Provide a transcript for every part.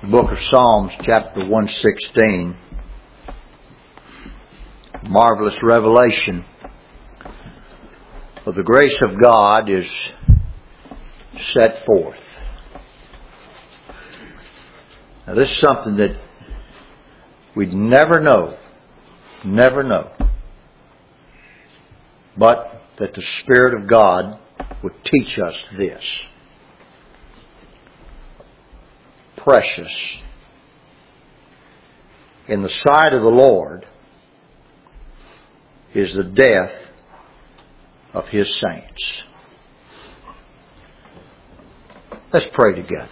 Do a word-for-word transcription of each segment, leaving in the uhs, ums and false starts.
Book of Psalms, chapter one sixteen. Marvelous revelation of the grace of God is set forth. Now this is something that we'd never know, never know, but that the Spirit of God would teach us this. Precious in the sight of the Lord is the death of His saints. Let's pray together.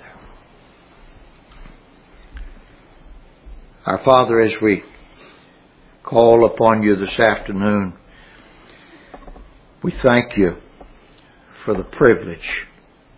Our Father, as we call upon You this afternoon, we thank You for the privilege,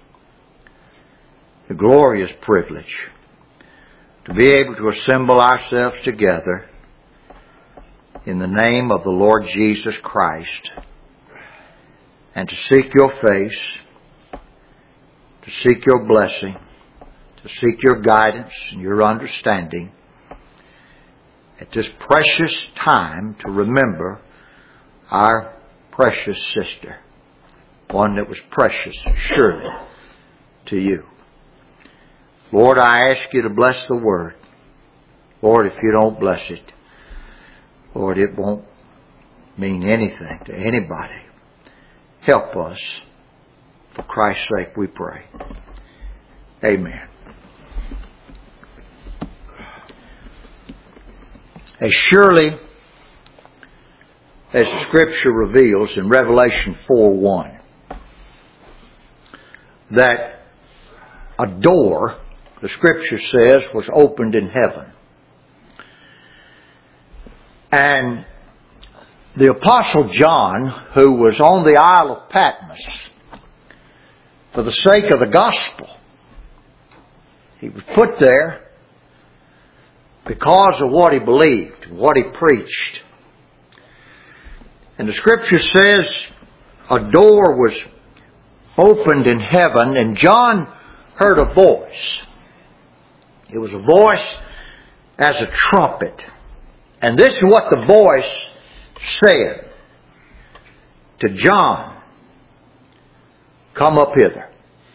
the glorious privilege, to be able to assemble ourselves together in the name of the Lord Jesus Christ and to seek Your face, to seek Your blessing, to seek Your guidance and Your understanding at this precious time, to remember our precious sister, one that was precious surely to You. Lord, I ask You to bless the Word. Lord, if You don't bless it, Lord, it won't mean anything to anybody. Help us. For Christ's sake we pray. Amen. As surely as the Scripture reveals in Revelation four one, that a door, the Scripture says, was opened in heaven. And the Apostle John, who was on the Isle of Patmos for the sake of the gospel, he was put there because of what he believed, what he preached. And the Scripture says a door was opened in heaven, and John heard a voice. It was a voice as a trumpet. And this is what the voice said to John: come up hither.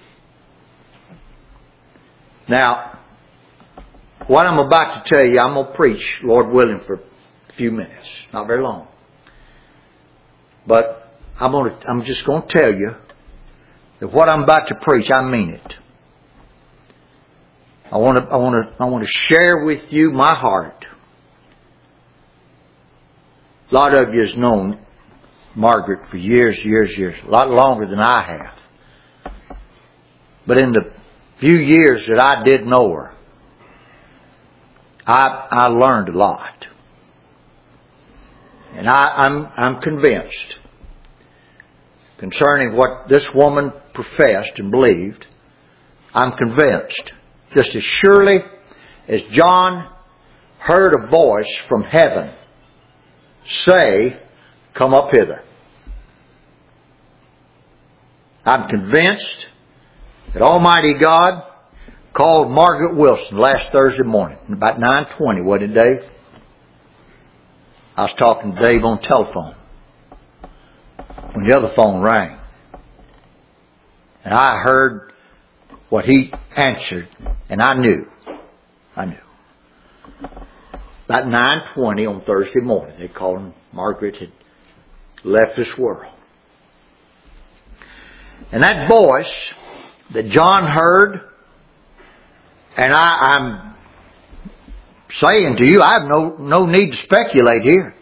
Now, what I'm about to tell you, I'm going to preach, Lord willing, for a few minutes. Not very long. But I'm, going to, I'm just going to tell you that what I'm about to preach, I mean it. I want to, I want to, I want to share with you my heart. A lot of you has known Margaret for years, years, years. A lot longer than I have. But in the few years that I did know her, I, I learned a lot. And I, I'm, I'm convinced concerning what this woman professed and believed. I'm convinced, just as surely as John heard a voice from heaven say, come up hither. I'm convinced that Almighty God called Margaret Wilson last Thursday morning, about nine twenty, wasn't it, Dave? I was talking to Dave on the telephone when the other phone rang. And I heard what he answered, and I knew. I knew. About nine twenty on Thursday morning, they called him. Margaret had left this world. And that voice that John heard, and I, I'm saying to you, I have no, no need to speculate here.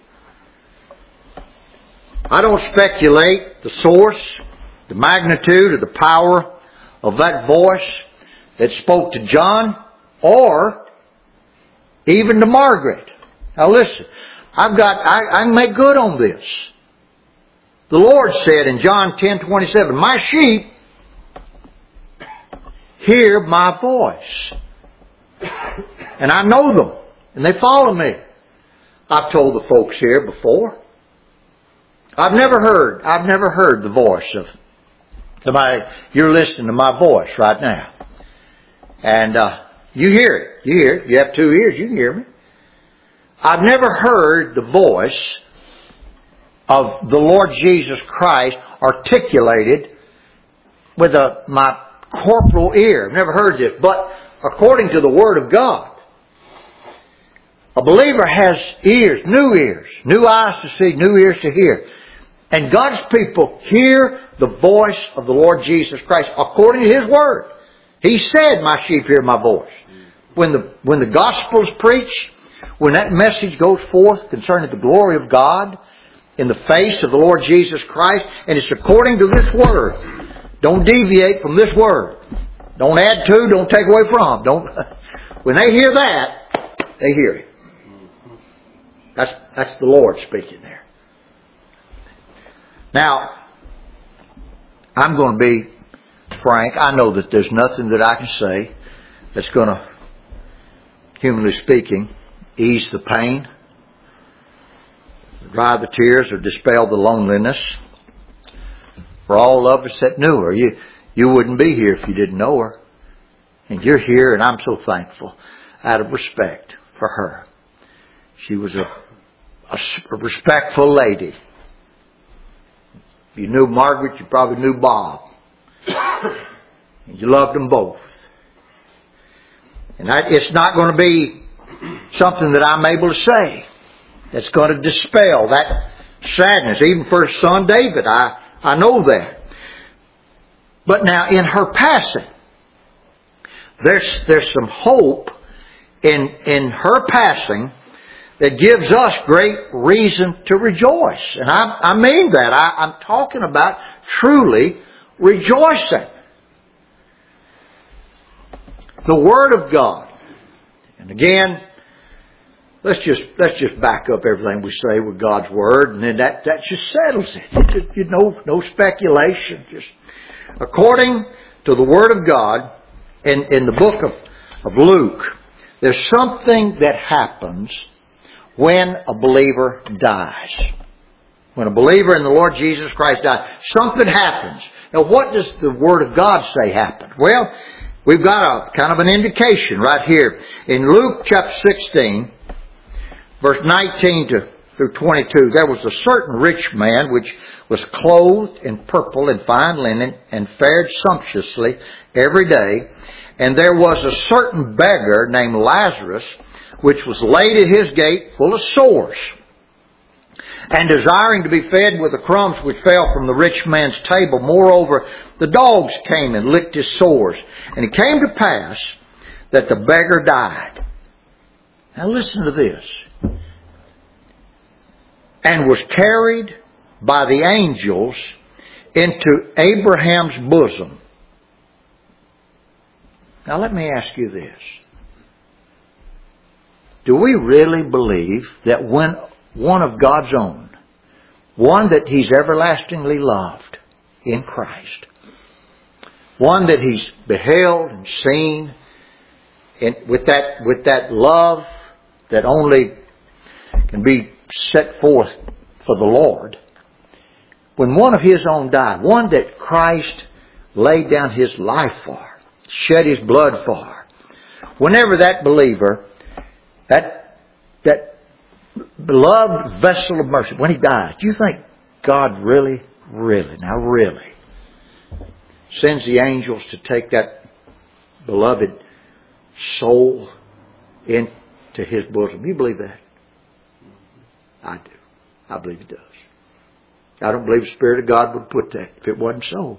I don't speculate the source, the magnitude, or the power of that voice that spoke to John, or even to Margaret. Now listen, I've got, I, I can make good on this. The Lord said in John ten twenty-seven, my sheep hear my voice. And I know them. And they follow me. I've told the folks here before. I've never heard, I've never heard the voice of somebody. You're listening to my voice right now. And uh, You hear it. You hear it. You have two ears. You can hear me. I've never heard the voice of the Lord Jesus Christ articulated with a, my corporal ear. I've never heard this. But according to the Word of God, a believer has ears, new ears, new eyes to see, new ears to hear. And God's people hear the voice of the Lord Jesus Christ according to His Word. He said, my sheep hear my voice. When the, when the gospel is preached, when that message goes forth concerning the glory of God in the face of the Lord Jesus Christ, and it's according to this Word. Don't deviate from this Word. Don't add to, don't take away from. Don't. When they hear that, they hear it. That's, that's the Lord speaking there. Now, I'm going to be frank. I know that there's nothing that I can say that's going to, humanly speaking, ease the pain, dry the tears, or dispel the loneliness. For all of us that knew her, you, you wouldn't be here if you didn't know her. And you're here, and I'm so thankful out of respect for her. She was a, a, a respectful lady. If you knew Margaret, you probably knew Bob. And you loved them both. And I, it's not going to be something that I'm able to say that's going to dispel that sadness. Even for his son David, I, I know that. But now in her passing, there's, there's some hope in, in her passing that gives us great reason to rejoice. And I, I mean that. I, I'm talking about truly rejoicing. The Word of God. And again, let's just let's just back up everything we say with God's Word, and then that, that just settles it. Just, you know, no speculation. Just according to the Word of God, in, in the book of, of Luke, there's something that happens when a believer dies. When a believer in the Lord Jesus Christ dies, something happens. Now, what does the Word of God say happened? Well, we've got a kind of an indication right here. In Luke chapter sixteen, verse nineteen to through twenty-two, there was a certain rich man which was clothed in purple and fine linen and fared sumptuously every day. And there was a certain beggar named Lazarus, which was laid at his gate full of sores, and desiring to be fed with the crumbs which fell from the rich man's table. Moreover, the dogs came and licked his sores. And it came to pass that the beggar died. Now listen to this. And was carried by the angels into Abraham's bosom. Now let me ask you this. Do we really believe that when one of God's own, one that He's everlastingly loved in Christ, one that He's beheld and seen, and with that with that love that only can be set forth for the Lord, when one of His own died, one that Christ laid down His life for, shed His blood for, whenever that believer, that that beloved vessel of mercy, when he dies, do you think God really, really, now really, sends the angels to take that beloved soul into His bosom? You believe that? I do. I believe He does. I don't believe the Spirit of God would put that if it wasn't so.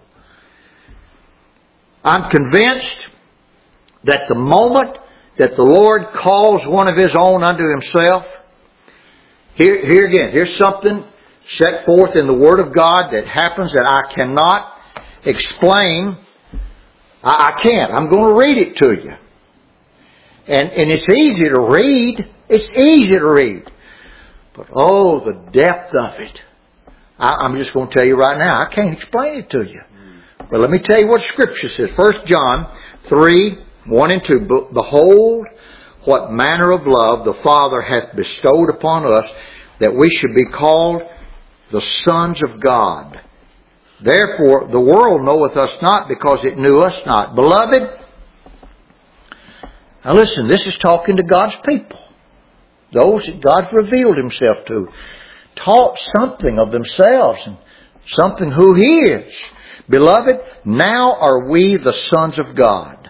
I'm convinced that the moment that the Lord calls one of His own unto Himself, here, here again, here's something set forth in the Word of God that happens that I cannot explain. I, I can't. I'm going to read it to you. And, and it's easy to read. It's easy to read. But oh, the depth of it. I, I'm just going to tell you right now, I can't explain it to you. But let me tell you what Scripture says. First John three, one and two. Behold, what manner of love the Father hath bestowed upon us, that we should be called the sons of God. Therefore, the world knoweth us not, because it knew us not. Beloved, Now listen, this is talking to God's people. Those that God revealed Himself to. Taught something of themselves and something who He is. Beloved, now are we the sons of God.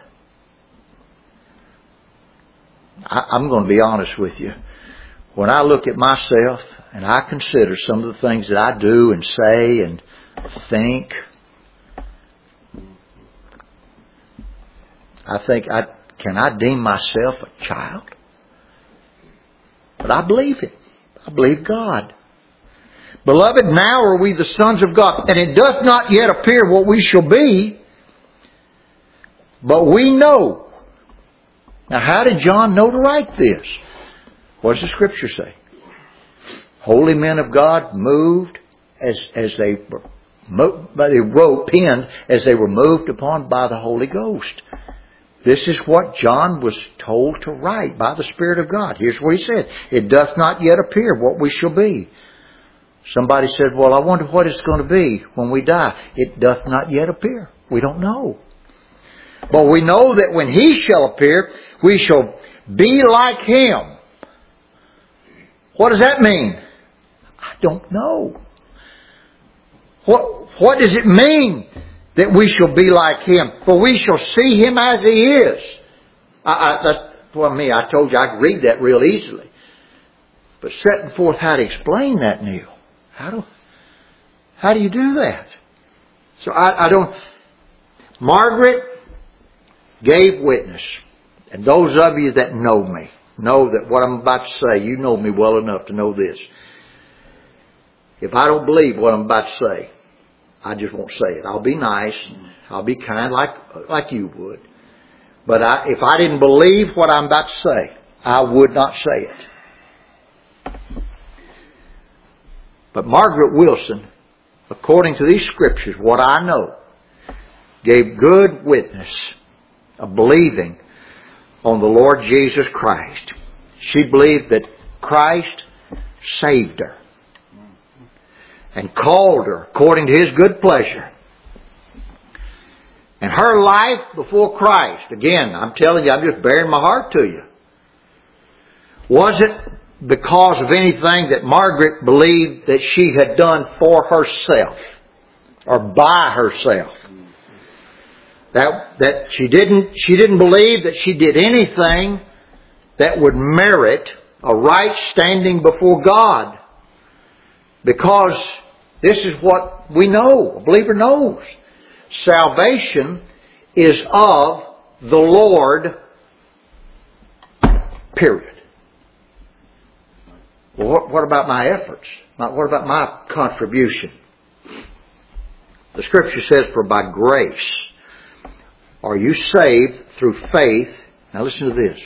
I, I'm going to be honest with you. When I look at myself and I consider some of the things that I do and say and think, I think, I, can I deem myself a child? But I believe it. I believe God. Beloved, now are we the sons of God. And it does not yet appear what we shall be. But we know. Now how did John know to write this? What does the Scripture say? Holy men of God moved as, as they were, but they wrote, penned as they were moved upon by the Holy Ghost. This is what John was told to write by the Spirit of God. Here's what he said. It doth not yet appear what we shall be. Somebody said, well, I wonder what it's going to be when we die. It doth not yet appear. We don't know. But we know that when He shall appear, we shall be like Him. What does that mean? I don't know. What, what does it mean that we shall be like Him? For we shall see Him as He is. I, I, that's, well, me, I told you I could read that real easily. But setting forth how to explain that, Neil. How do, how do you do that? So I, I don't... Margaret gave witness. And those of you that know me, know that what I'm about to say, you know me well enough to know this. If I don't believe what I'm about to say, I just won't say it. I'll be nice. I'll be kind like, like you would. But I, if I didn't believe what I'm about to say, I would not say it. But Margaret Wilson, according to these Scriptures, what I know, gave good witness of believing on the Lord Jesus Christ. She believed that Christ saved her and called her according to His good pleasure. And her life before Christ, again, I'm telling you, I'm just bearing my heart to you. Was it because of anything that Margaret believed that she had done for herself or by herself? That, that she didn't, she didn't believe that she did anything that would merit a right standing before God. Because this is what we know, a believer knows. Salvation is of the Lord, period. Well, what, what about my efforts? What about my contribution? The Scripture says, for by grace are you saved through faith. Now listen to this.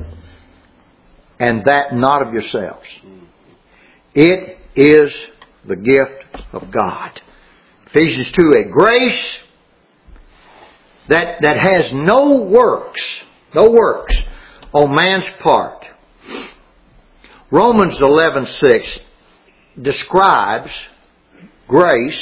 And that not of yourselves. It is the gift of God. Ephesians two eight. Grace that, that has no works, no works on man's part. Romans eleven six describes grace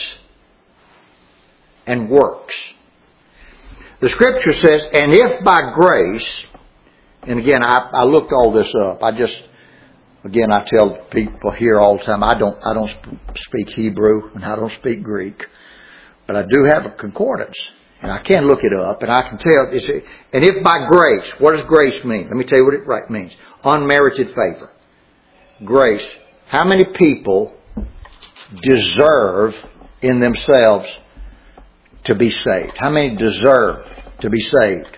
and works. The Scripture says, and if by grace, and again, I, I looked all this up. I just, again, I tell people here all the time, I don't, I don't speak Hebrew and I don't speak Greek, but I do have a concordance, and I can look it up, and I can tell. It's, and if by grace, what does grace mean? Let me tell you what it right means: unmerited favor. Grace. How many people deserve in themselves to be saved? How many deserve to be saved?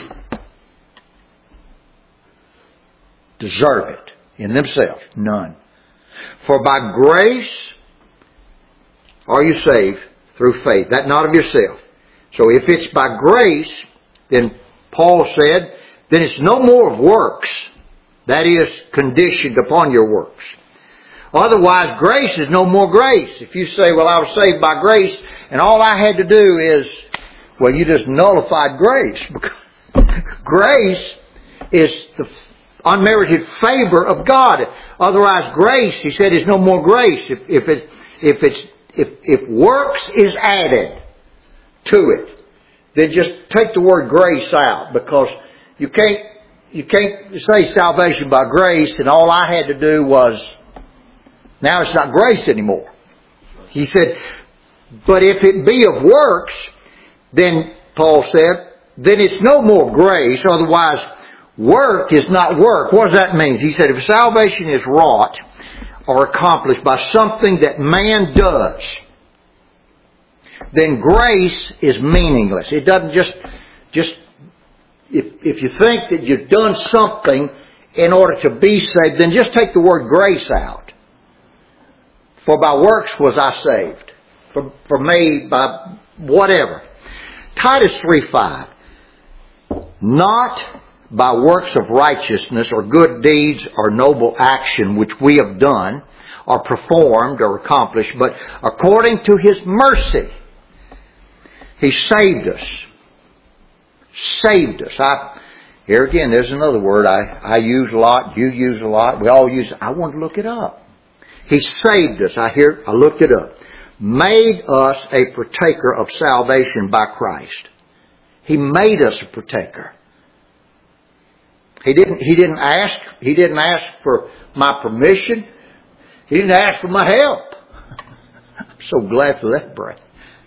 Deserve it in themselves? None. For by grace are you saved through faith, that not of yourself. So if it's by grace, then Paul said, then it's no more of works. That is conditioned upon your works. Otherwise, grace is no more grace. If you say, well, I was saved by grace, and all I had to do is, well, you just nullified grace. Grace is the unmerited favor of God. Otherwise, grace, he said, is no more grace. If, if it, if it's, if, if works is added to it, then just take the word grace out, because you can't, you can't say salvation by grace and all I had to do was, now it's not grace anymore. He said, but if it be of works, then, Paul said, then it's no more grace, otherwise work is not work. What does that mean? He said, if salvation is wrought or accomplished by something that man does, then grace is meaningless. It doesn't just, just, if, if you think that you've done something in order to be saved, then just take the word grace out. For by works was I saved. For, for me, by whatever. Titus three five. Not by works of righteousness or good deeds or noble action which we have done or performed or accomplished, but according to His mercy, He saved us. Saved us. I, here again, there's another word I, I use a lot, you use a lot, we all use it. I want to look it up. He saved us. I hear, I looked it up. Made us a partaker of salvation by Christ. He made us a partaker. He didn't, he didn't ask, he didn't ask for my permission. He didn't ask for my help. I'm so glad for that, brother.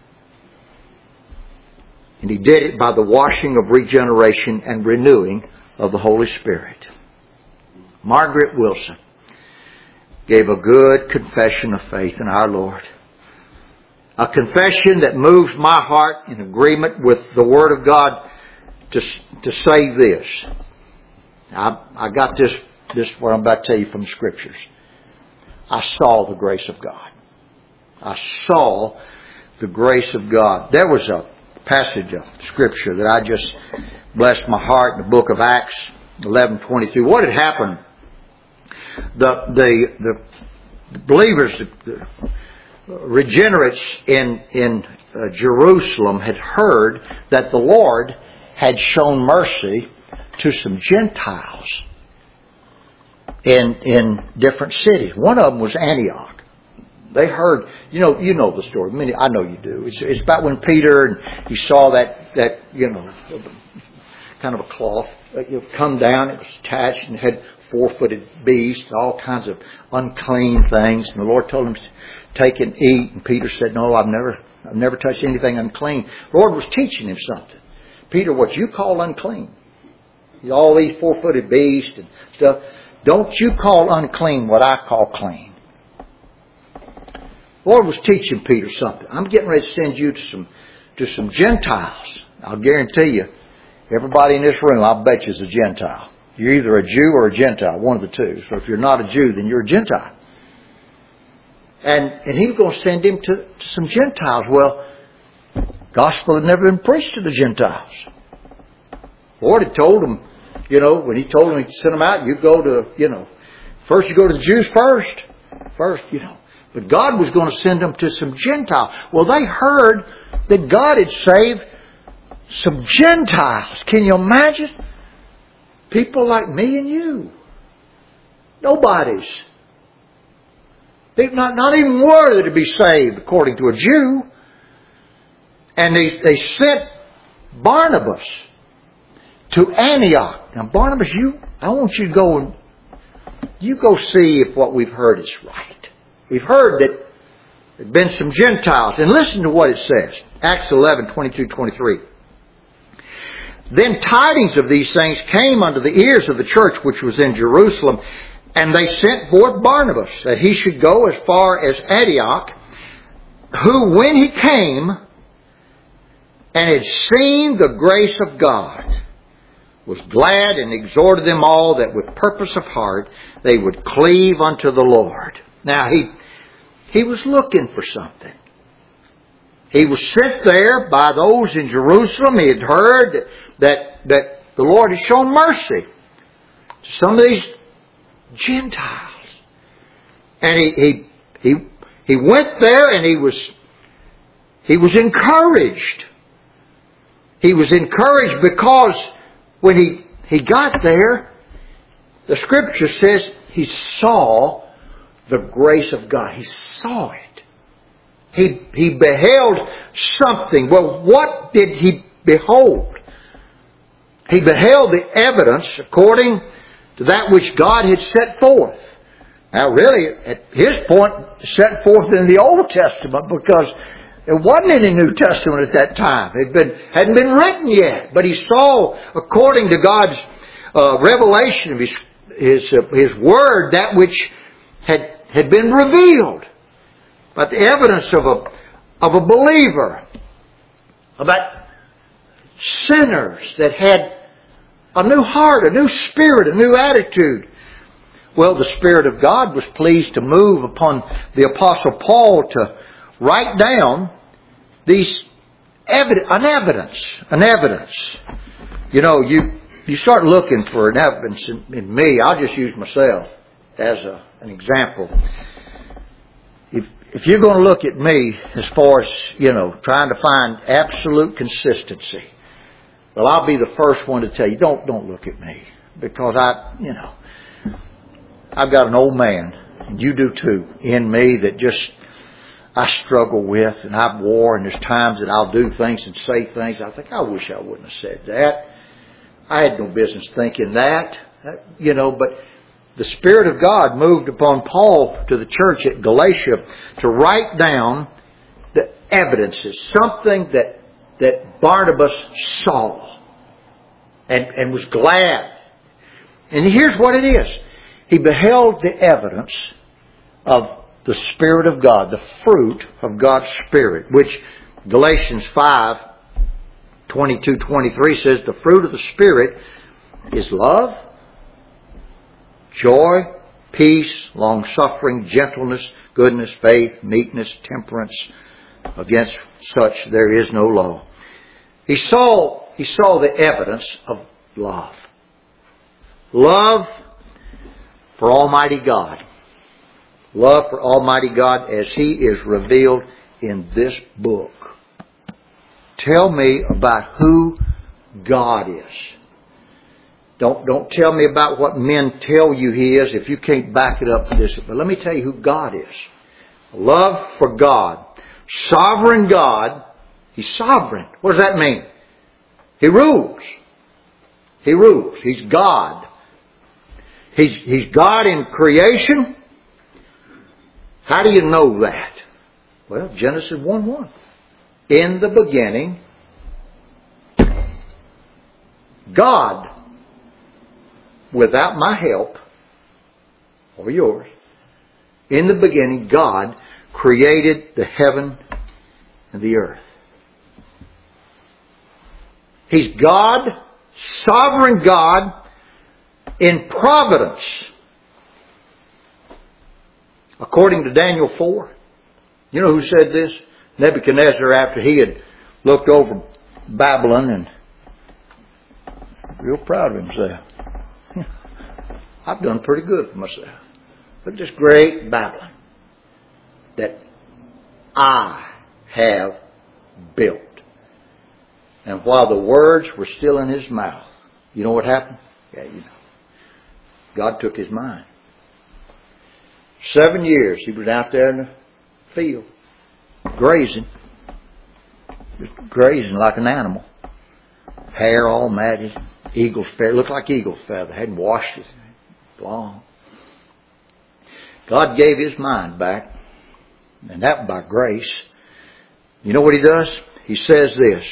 And He did it by the washing of regeneration and renewing of the Holy Spirit. Margaret Wilson gave a good confession of faith in our Lord. A confession that moves my heart in agreement with the Word of God to, to say this. I, I got this, this what I'm about to tell you from the Scriptures. I saw the grace of God. I saw the grace of God. There was a passage of Scripture that I just blessed my heart in the book of Acts eleven twenty-two. What had happened? The, the, the believers, the regenerates in, in uh, Jerusalem had heard that the Lord had shown mercy to some Gentiles in, in different cities. One of them was Antioch. They heard, you know, you know the story. Many, I know you do. It's, it's about when Peter and he saw that, that, you know, kind of a cloth it come down. It was attached and had four-footed beasts, all kinds of unclean things. And the Lord told him to take and eat. And Peter said, no, I've never, I've never touched anything unclean. The Lord was teaching him something. Peter, what you call unclean, all these four-footed beasts and stuff, don't you call unclean what I call clean. The Lord was teaching Peter something. I'm getting ready to send you to some, to some Gentiles. I'll guarantee you, everybody in this room, I'll bet you, is a Gentile. You're either a Jew or a Gentile, one of the two. So if you're not a Jew, then you're a Gentile. And and he was going to send him to, to some Gentiles. Well, gospel had never been preached to the Gentiles. The Lord had told him, you know, when He told him to send them out, you go to, you know, first you go to the Jews first. First, you know. But God was going to send them to some Gentiles. Well, they heard that God had saved some Gentiles. Can you imagine? People like me and you. Nobodies. They're not, not even worthy to be saved according to a Jew. And they, they sent Barnabas to Antioch. Now Barnabas, you, I want you to go and you go see if what we've heard is right. We've heard that there have been some Gentiles. And listen to what it says. Acts eleven, twenty-two, twenty-three. Then tidings of these things came unto the ears of the church which was in Jerusalem, and they sent forth Barnabas, that he should go as far as Antioch, who when he came and had seen the grace of God, was glad and exhorted them all that with purpose of heart they would cleave unto the Lord. Now he, he was looking for something. He was sent there by those in Jerusalem. He had heard that, that, that the Lord had shown mercy to some of these Gentiles. And he, he, he, he went there and he was, he was encouraged. He was encouraged because when he, he got there, the Scripture says he saw the grace of God. He saw it. He, he beheld something. Well, what did he behold? He beheld the evidence according to that which God had set forth. Now really, at his point, set forth in the Old Testament, because there wasn't any New Testament at that time. It had been, hadn't been written yet. But he saw, according to God's uh, revelation of His His, uh, His Word, that which had had been revealed. But the evidence of a of a believer, about sinners that had a new heart, a new spirit, a new attitude. Well, the Spirit of God was pleased to move upon the Apostle Paul to write down these evidence, an evidence, an evidence. You know, you you start looking for an evidence in, in me. I'll just use myself as a, an example. If if you're going to look at me as far as, you know, trying to find absolute consistency, well, I'll be the first one to tell you, don't don't look at me, because I, you know, I've got an old man, and you do too, in me that just I struggle with, and I've war, and there's times that I'll do things and say things. I think, I wish I wouldn't have said that. I had no business thinking that, you know, but the Spirit of God moved upon Paul to the church at Galatia to write down the evidences, something that that Barnabas saw and, and was glad. And here's what it is. He beheld the evidence of the Spirit of God, the fruit of God's Spirit, which Galatians five, twenty-two, twenty-three says the fruit of the Spirit is love, joy, peace, long-suffering, gentleness, goodness, faith, meekness, temperance. Against such there is no law. He saw, he saw the evidence of love. Love for Almighty God. Love for Almighty God as He is revealed in this book. Tell me about who God is. Don't, don't tell me about what men tell you He is if you can't back it up with this. But let me tell you who God is. Love for God. Sovereign God. He's sovereign. What does that mean? He rules. He rules. He's God. He's, he's God in creation. How do you know that? Well, Genesis one one. In the beginning, God, without my help, or yours, in the beginning, God created the heaven and the earth. He's God, sovereign God, in providence. According to Daniel four. You know who said this? Nebuchadnezzar, after he had looked over Babylon and real proud of himself. I've done pretty good for myself. But this great Babylon that I have built. And while the words were still in his mouth, you know what happened? Yeah, you know. God took his mind. Seven years he was out there in the field, grazing. Just grazing like an animal. Hair all matted. Eagle's feather. Looked like eagle's feather. Hadn't washed it. Long. God gave his mind back. And that by grace. You know what he does? He says this.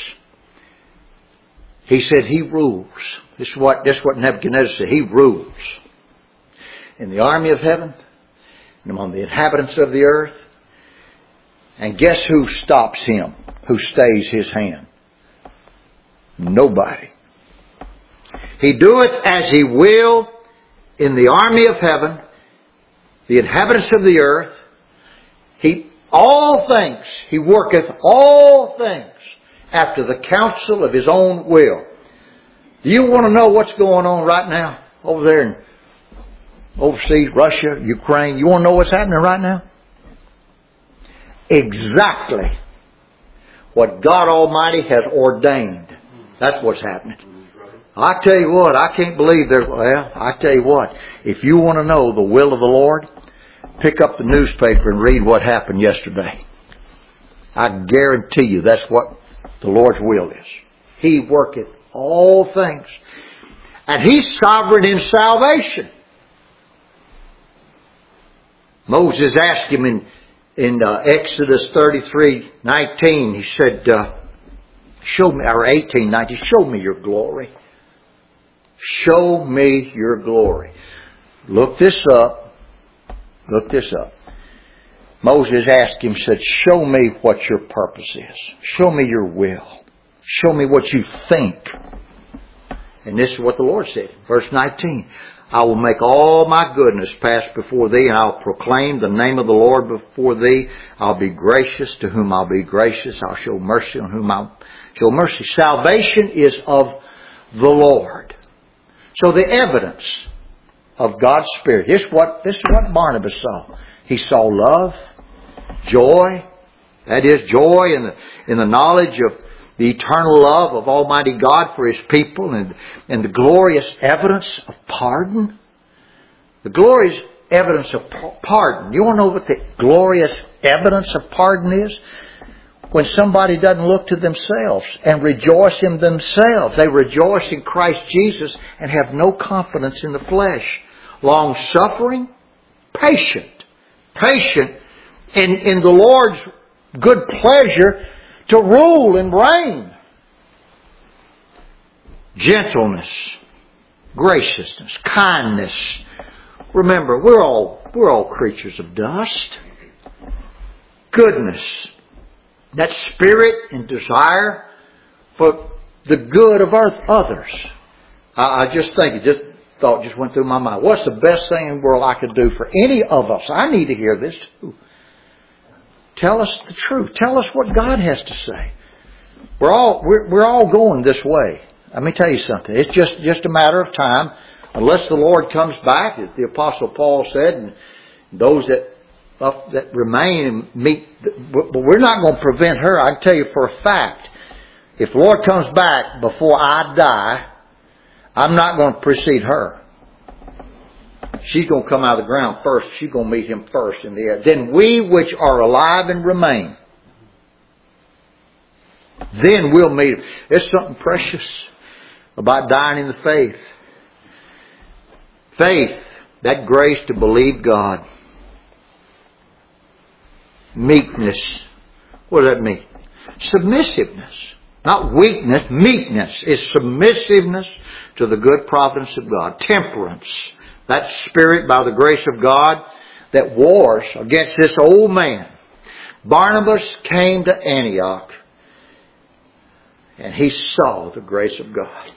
He said he rules. This is what, this is what Nebuchadnezzar said. He rules. In the army of heaven. And among the inhabitants of the earth. And guess who stops him? Who stays his hand? Nobody. He doeth as he will in the army of heaven, the inhabitants of the earth. He, all things, he worketh all things after the counsel of his own will. Do you want to know what's going on right now over there in overseas, Russia, Ukraine? You want to know what's happening right now? Exactly what God Almighty has ordained. That's what's happening. I tell you what, I can't believe there. Well, I tell you what, if you want to know the will of the Lord, pick up the newspaper and read what happened yesterday. I guarantee you that's what the Lord's will is. He worketh all things. And He's sovereign in salvation. Moses asked Him in, in uh, Exodus thirty-three nineteen, he said, uh, show me, or eighteen nineteen, show me your glory. Show me your glory. Look this up. Look this up. Moses asked Him, said, show me what your purpose is. Show me your will. Show me what you think. And this is what the Lord said. Verse nineteen. I will make all my goodness pass before thee, and I'll proclaim the name of the Lord before thee. I'll be gracious to whom I'll be gracious. I'll show mercy on whom I'll show mercy. Salvation is of the Lord. So the evidence of God's Spirit. This is what, this is what Barnabas saw. He saw love, joy. That is, joy in the, in the knowledge of the eternal love of Almighty God for His people, and, and the glorious evidence of pardon. The glorious evidence of pardon. You want to know what the glorious evidence of pardon is? When somebody doesn't look to themselves and rejoice in themselves. They rejoice in Christ Jesus and have no confidence in the flesh. Long-suffering, patient. Patient in, in the Lord's good pleasure to rule and reign. Gentleness, graciousness, kindness. Remember, we're all, we're all creatures of dust. Goodness. That spirit and desire for the good of earth, others. I, I just think, it just thought just went through my mind. What's the best thing in the world I could do for any of us? I need to hear this too. Tell us the truth. Tell us what God has to say. We're all we're, we're all going this way. Let me tell you something. It's just, just a matter of time. Unless the Lord comes back, as the Apostle Paul said, and those that that remain and meet. But we're not going to prevent her. I can tell you for a fact, if the Lord comes back before I die, I'm not going to precede her. She's going to come out of the ground first. She's going to meet Him first in the air. Then we which are alive and remain, then we'll meet Him. There's something precious about dying in the faith. Faith, that grace to believe God. Meekness. What does that mean? Submissiveness. Not weakness. Meekness is submissiveness to the good providence of God. Temperance. That spirit by the grace of God that wars against this old man. Barnabas came to Antioch and he saw the grace of God.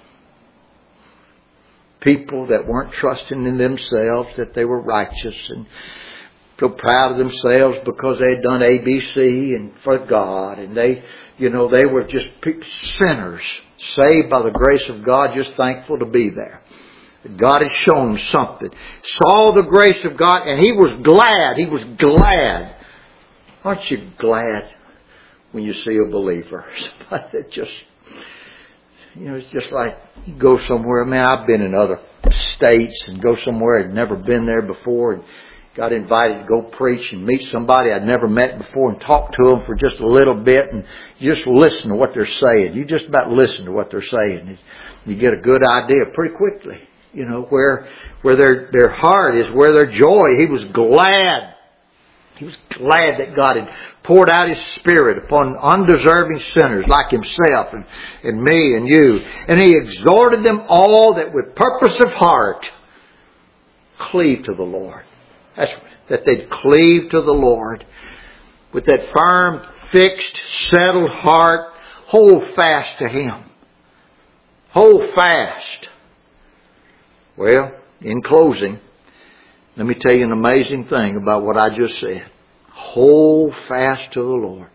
People that weren't trusting in themselves that they were righteous and so proud of themselves because they had done A B C and for God, and they, you know, they were just sinners saved by the grace of God, just thankful to be there. God had shown them something. Saw the grace of God, and he was glad. He was glad. Aren't you glad when you see a believer? Somebody that just, you know, it's just like you go somewhere. I mean, I've been in other states and go somewhere I'd never been there before, and got invited to go preach and meet somebody I'd never met before and talk to them for just a little bit, and you just listen to what they're saying. You just about listen to what they're saying. You get a good idea pretty quickly. You know, where where their their heart is, where their joy. He was glad. He was glad that God had poured out His Spirit upon undeserving sinners like himself and, and me and you. And He exhorted them all that with purpose of heart cleave to the Lord. That's that they'd cleave to the Lord with that firm, fixed, settled heart. Hold fast to Him. Hold fast. Well, in closing, let me tell you an amazing thing about what I just said. Hold fast to the Lord.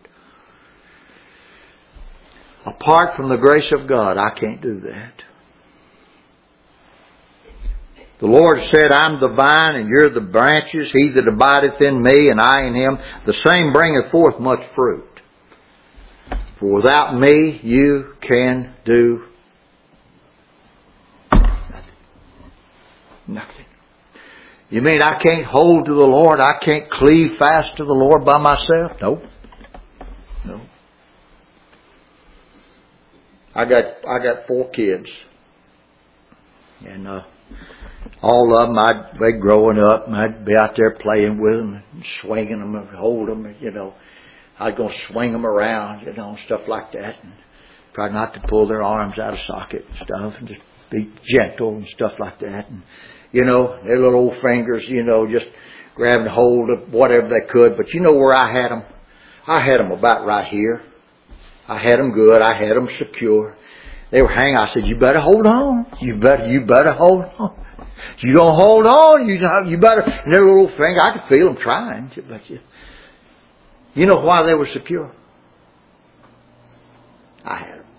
Apart from the grace of God, I can't do that. The Lord said, I'm the vine and you're the branches. He that abideth in me and I in him, the same bringeth forth much fruit. For without me you can do nothing. Nothing. You mean I can't hold to the Lord? I can't cleave fast to the Lord by myself? No. No. I got I got four kids, and uh, all of them, I'd they growing up, and I'd be out there playing with them, and swinging them, and hold them, you know. I'd go swing them around, you know, stuff like that, and try not to pull their arms out of socket and stuff, and just be gentle and stuff like that, and you know, their little old fingers, you know, just grabbing hold of whatever they could. But you know where I had them? I had them about right here. I had them good. I had them secure. They were hanging. I said, "You better hold on. You better, you better hold on. You don't hold on. You you better." And their little finger, I could feel them trying. But you, you know why they were secure? I had them.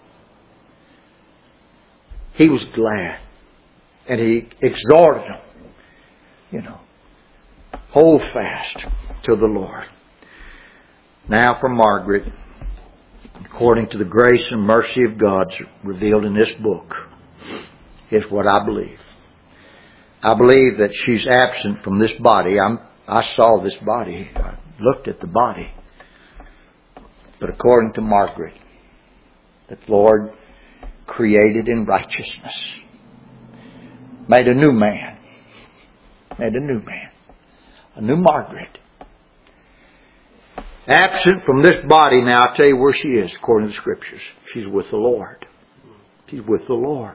He was glad, and he exhorted them. You know, hold fast to the Lord. Now for Margaret. According to the grace and mercy of God revealed in this book, is what I believe. I believe that she's absent from this body. I'm, I saw this body. I looked at the body. But according to Margaret, that the Lord created in righteousness, made a new man, made a new man, a new Margaret. Absent from this body now, I'll tell you where she is, according to the Scriptures. She's with the Lord. She's with the Lord.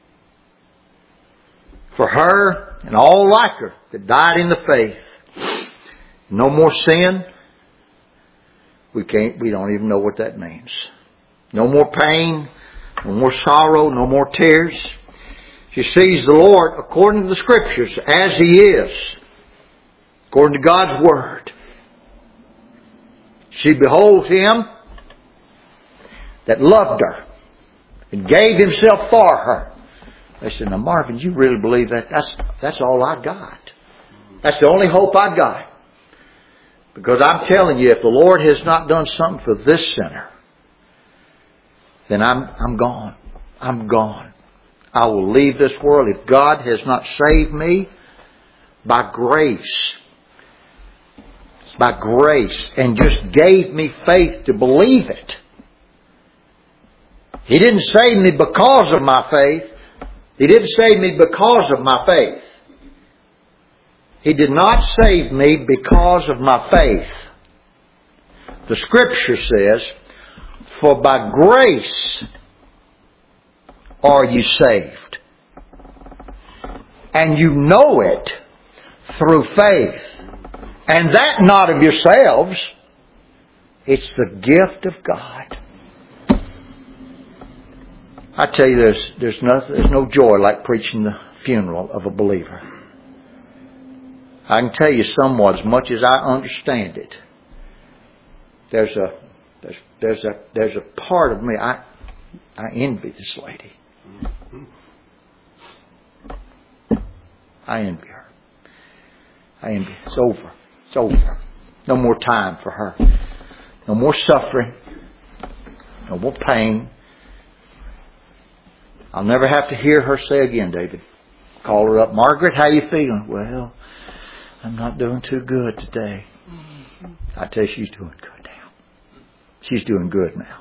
For her and all like her that died in the faith, no more sin. We can't, we don't even know what that means. No more pain, no more sorrow, no more tears. She sees the Lord according to the Scriptures as He is, according to God's Word. She beholds Him that loved her and gave Himself for her. They said, "Now Marvin, you really believe that? That's, that's all I got. That's the only hope I got. Because I'm telling you, if the Lord has not done something for this sinner, then I'm, I'm gone. I'm gone. I will leave this world. If God has not saved me by grace, by grace, and just gave me faith to believe it. He didn't save me because of my faith. He didn't save me because of my faith. He did not save me because of my faith. The Scripture says, "For by grace are you saved. And you know it through faith. And that not of yourselves. It's the gift of God." I tell you, there's there's no there's no joy like preaching the funeral of a believer. I can tell you somewhat, as much as I understand it. There's a there's there's a there's a part of me I I envy this lady. I envy her. I envy. It's over. It's over. No more time for her. No more suffering. No more pain. I'll never have to hear her say again, David. Call her up. "Margaret, how you feeling?" "Well, I'm not doing too good today." I tell you, she's doing good now. She's doing good now.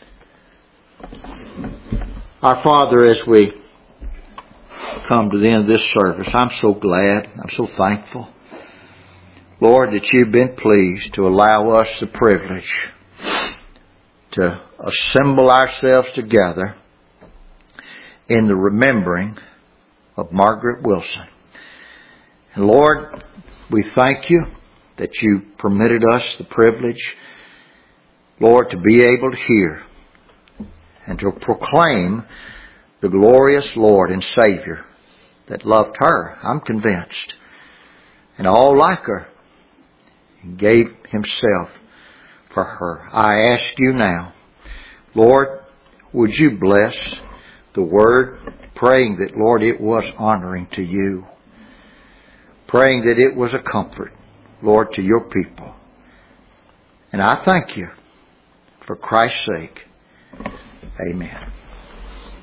Our Father, as we come to the end of this service, I'm so glad. I'm so thankful, Lord, that you've been pleased to allow us the privilege to assemble ourselves together in the remembering of Margaret Wilson. And Lord, we thank you that you permitted us the privilege, Lord, to be able to hear and to proclaim the glorious Lord and Savior that loved her, I'm convinced, and all like her, and gave Himself for her. I ask you now, Lord, would you bless the Word, praying that, Lord, it was honoring to you, praying that it was a comfort, Lord, to your people. And I thank you for Christ's sake. Amen.